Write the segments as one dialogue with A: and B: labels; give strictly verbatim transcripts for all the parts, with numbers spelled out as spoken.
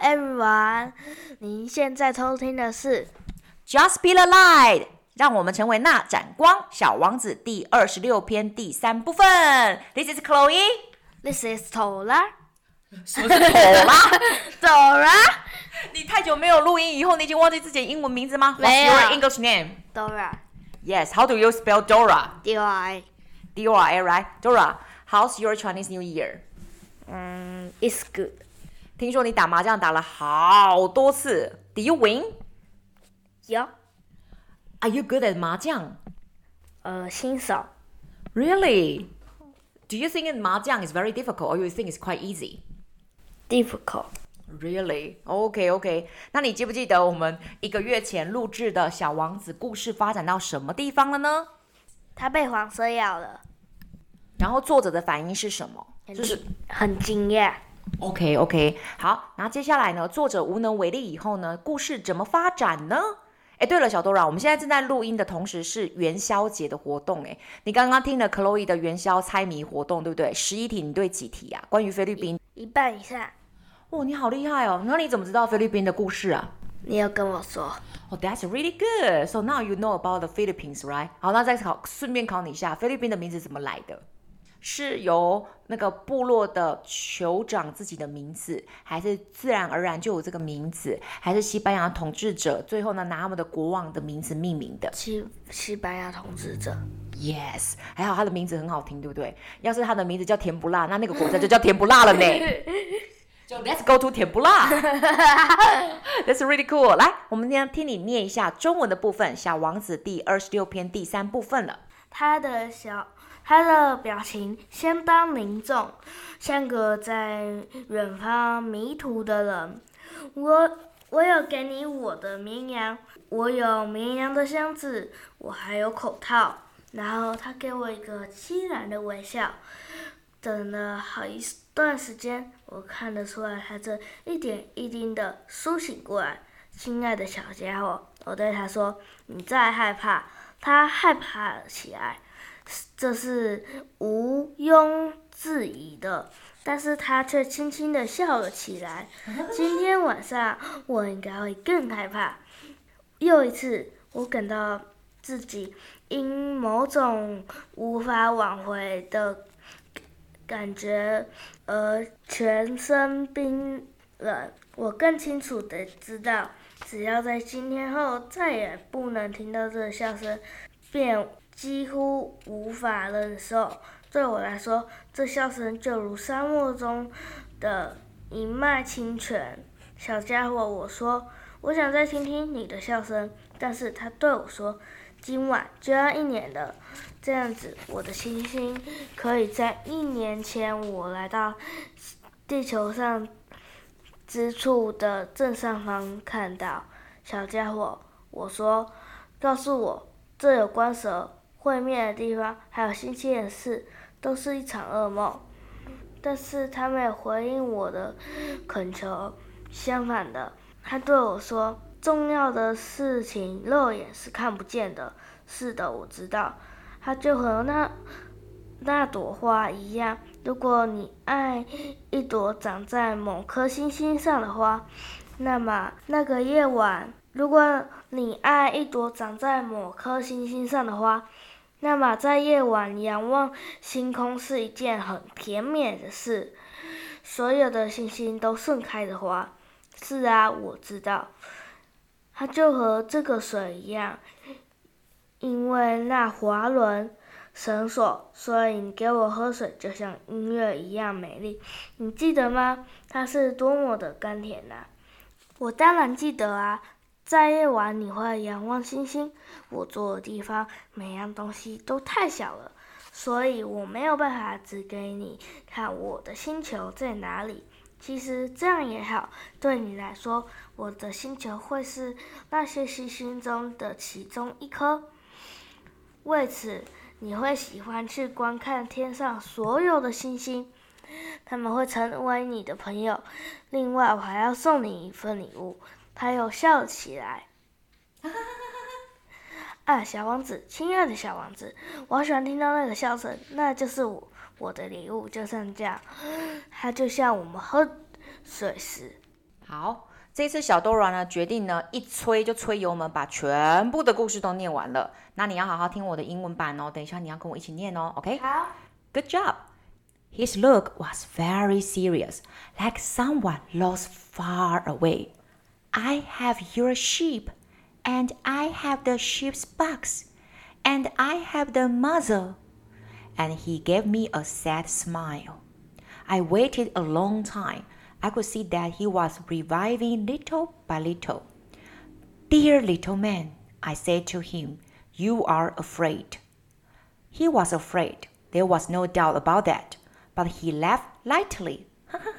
A: everyone， 您现在收听的是
B: Just Be the Light， 让我们成为那盏光。小王子第二十六篇第三部分。This is Chloe。This
A: is Tora。
B: 什么是 Tora？
A: Dora。
B: 你太久没有录音，以后你已经忘记自己的英文名字吗？
A: 没有。
B: What's your English name?
A: Dora。Yes.
B: How do you spell Dora?
A: D O R A.
B: D O R A, right? Dora, how's your Chinese New Year?
A: Um, it's good.
B: 听说你打麻将打了好多次。Did you win?
A: Yeah.
B: Are you good at 麻将？
A: 呃，新手。
B: Really? Do you think 麻将 is very difficult, or you think it's quite easy?
A: Difficult.
B: Really? OK OK. 那你记不记得我们一个月前录制的小王子故事发展到什么地方了呢？
A: 他被黄色咬了。
B: 然后作者的反应是什么？就是
A: 很惊讶。
B: OK OK。好，那接下来呢？作者无能为力以后呢？故事怎么发展呢？哎，对了，小Dora，我们现在正在录音的同时是元宵节的活动。哎，你刚刚听了 Chloe 的元宵猜谜活动，对不对？十一题，你对几题啊？关于菲律宾
A: 一, 一半以上。
B: 哦，你好厉害哦！那你怎么知道菲律宾的故事啊？
A: 你有跟我说。
B: Oh, that's really good. So now you know about the Philippines, right? 好，那再考，顺便考你一下，菲律宾的名字怎么来的？是由那个部落的酋长自己的名字，还是自然而然就有这个名字，还是西班牙统治者最后呢拿他们的国王的名字命名的？
A: 西西班牙统治者。
B: Yes， 还好他的名字很好听，对不对？要是他的名字叫甜不辣，那那个国家就叫甜不辣了呢。就 Let's go to 甜不辣。That's really cool。来，我们今天听你念一下中文的部分，《小王子》第二十六篇第三部分了。
A: 他的小。他的表情相当凝重，像个在远方迷途的人。我我有给你我的绵羊，我有绵羊的箱子，我还有口套。然后他给我一个凄然的微笑。等了好一段时间，我看得出来他正一点一滴的苏醒过来。亲爱的小家伙，我对他说：“你再害怕。”他害怕了起来。这是毋庸置疑的，但是他却轻轻地笑了起来。今天晚上我应该会更害怕。又一次，我感到自己因某种无法挽回的感觉而全身冰冷。我更清楚地知道，只要在今天后再也不能听到这个笑声，便几乎无法忍受。对我来说，这笑声就如沙漠中的一脉清泉。小家伙，我说，我想再听听你的笑声。但是他对我说，今晚就要一年了，这样子我的星星可以在一年前我来到地球上之处的正上方看到。小家伙，我说，告诉我，这有关蛇会面的地方，还有星期的事，都是一场噩梦。但是他没有回应我的恳求，相反的，他对我说：“重要的事情肉眼是看不见的。”是的，我知道。它就和那那朵花一样，如果你爱一朵长在某颗星星上的花，那么那个夜晚，如果你爱一朵长在某颗星星上的花。那么在夜晚仰望星空是一件很甜美的事，所有的星星都盛开的花。是啊，我知道，它就和这个水一样，因为那滑轮绳索，所以你给我喝水就像音乐一样美丽。你记得吗？它是多么的甘甜啊！我当然记得啊。在夜晚你会仰望星星，我坐的地方每样东西都太小了，所以我没有办法指给你看我的星球在哪里。其实这样也好，对你来说，我的星球会是那些星星中的其中一颗。为此，你会喜欢去观看天上所有的星星，他们会成为你的朋友。另外，我还要送你一份礼物。他又笑了起来。啊，小王子，亲爱的小王子，我好喜欢听到那个笑声，那就是我我的礼物，就像这样。它就像我们喝水时
B: 好，这次小 Dora 呢决定呢一催就催油门，把全部的故事都念完了。那你要好好听我的英文版哦，等一下你要跟我一起念哦 ，OK？
A: 好。
B: Good job. His look was very serious, like someone lost far away. I have your sheep, and I have the sheep's box, and I have the muzzle. And he gave me a sad smile. I waited a long time. I could see that he was reviving little by little. Dear little man, I said to him, you are afraid. He was afraid. There was no doubt about that. But he laughed lightly.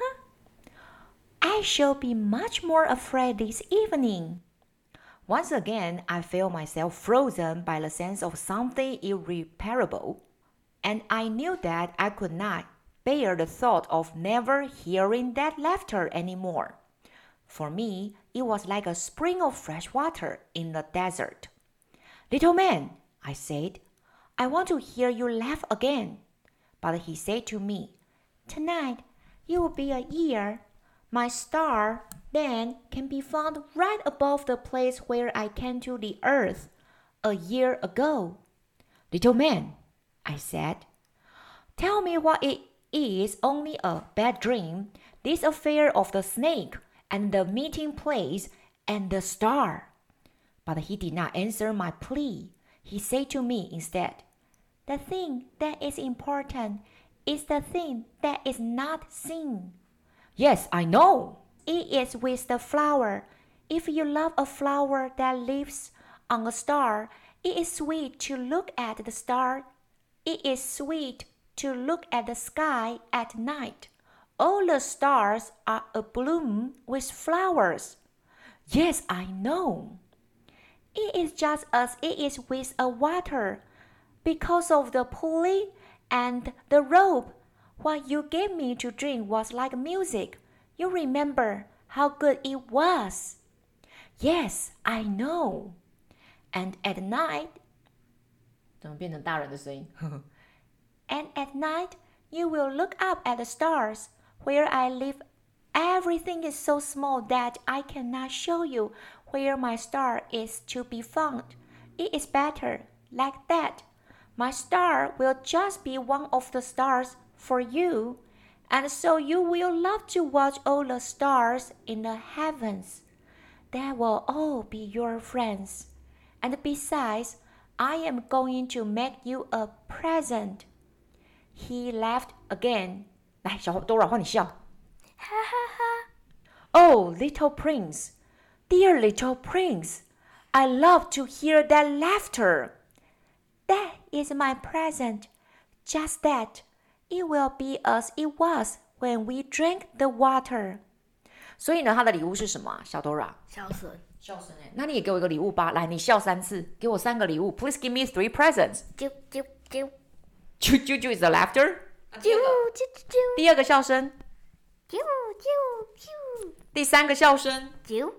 B: I shall be much more afraid this evening. Once again, I felt myself frozen by the sense of something irreparable, and I knew that I could not bear the thought of never hearing that laughter anymore. For me, it was like a spring of fresh water in the desert. Little man, I said, I want to hear you laugh again. But he said to me, tonight you will be a year. My star then can be found right above the place where I came to the earth a year ago. Little man, I said, tell me what it is only a bad dream, this affair of the snake and the meeting place and the star. But he did not answer my plea. He said to me instead, the thing that is important is the thing that is not seen. Yes, I know. It is with the flower. If you love a flower that lives on a star, it is sweet to look at the star. It is sweet to look at the sky at night. All the stars are abloom with flowers. Yes, I know. It is just as it is with a water. Because of the pulley and the rope, what you gave me to drink was like music. You remember how good it was. Yes, I know. And at night, 怎么变成大人的声音？ And at night, you will look up at the stars. Where I live, everything is so small that I cannot show you where my star is to be found. It is better like that. My star will just be one of the stars for you, and so you will love to watch all the stars in the heavens. They will all be your friends. And besides, I am going to make you a present. He laughed again. 来，小 Dora 换你笑。
A: 哈哈哈。
B: Oh, little prince, dear little prince, I love to hear that laughter. That is my present. Just that. It will be as it was when we drank the water. 所以呢，他的礼物是什么啊，小 Dora？
A: 笑声。
B: 笑声哎，那你也给我一个礼物吧。来，你笑三次，给我三个礼物。Please give me three presents.
A: 啾啾啾。
B: 啾啾啾 is the laughter.
A: 啾啾啾。
B: 第二个笑声。
A: 啾啾啾。
B: 第三个笑声。
A: 啾。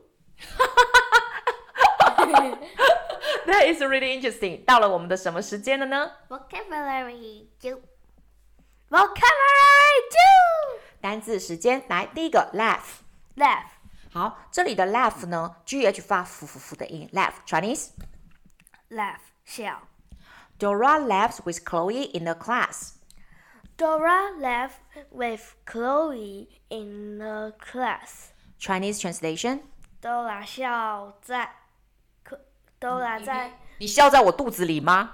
B: That is really interesting. 到了我们的什么时间了呢
A: ？Vocabulary 啾。Vocabulary 啾。
B: 单字时间，来，第一个 laugh。
A: laugh。
B: 好，这里的 laugh 呢 ，gh 发复复复的音 ，laugh Chinese。
A: laugh 笑。
B: Dora laughs with Chloe in the class.
A: Dora laughed with Chloe in the class.
B: Chinese translation.
A: Dora 笑在，Dora 在。
B: 你笑在我肚子里吗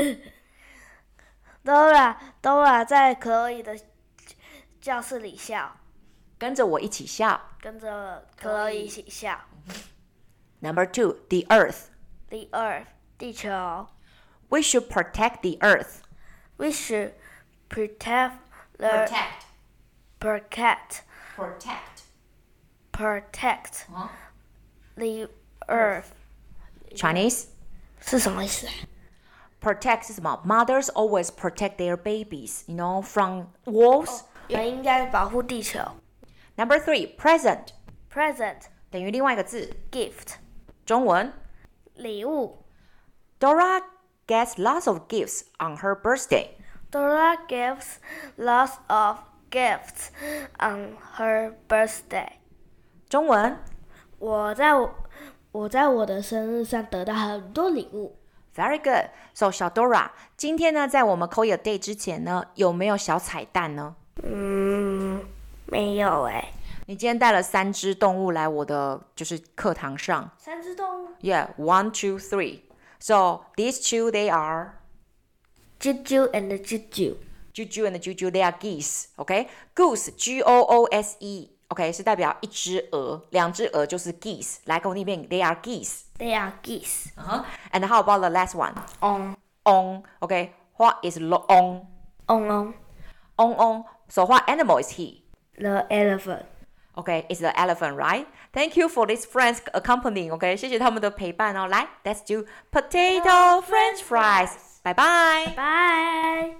A: ？Dora Dora 在 Chloe 的教室里笑。
B: 跟着我一起笑。
A: 跟着 Chloe 一起笑。
B: Number two, the earth.
A: The earth 地球。
B: We should protect the earth.
A: We should protect the
B: protect
A: protect
B: protect
A: protect
B: huh?
A: the earth.
B: Chinese
A: 是什么意思啊
B: ？Protect 是什么 ？Mothers always protect their babies, you know, from wolves.
A: 人应该保护地球。
B: Number three, present.
A: Present
B: 等于另外一个字
A: gift
B: 中文
A: 礼物。
B: Dora gets lots of gifts on her birthday.
A: Dora gives lots of gifts on her birthday.
B: 中文。
A: 我在我我在我的生日上得到很多礼物。
B: Very good. So 小 Dora， 今天呢，在我们 Call Your Day 之前呢，有没有小彩蛋呢？
A: 嗯，没有哎。
B: 你今天带了三只动物来我的就是课堂上。
A: 三只动物
B: Yeah, one, two, three. So these two, they are
A: Juju and Juju.
B: Juju and Juju, they are geese. Okay, goose, G O O S E. OK, 是代表一只鹅，两只鹅就是 geese. 来，跟我念一遍 ，they are geese.
A: They are geese.
B: Uh-huh. And how about the last one?
A: On.
B: On. Okay, what is lo- on?
A: On on.
B: On on. So what animal is he?
A: The elephant.
B: Okay, it's the elephant, right? Thank you for these friends accompanying. Okay, 谢谢他们的陪伴哦。来 ，Let's do potato French fries. Bye bye.
A: Bye.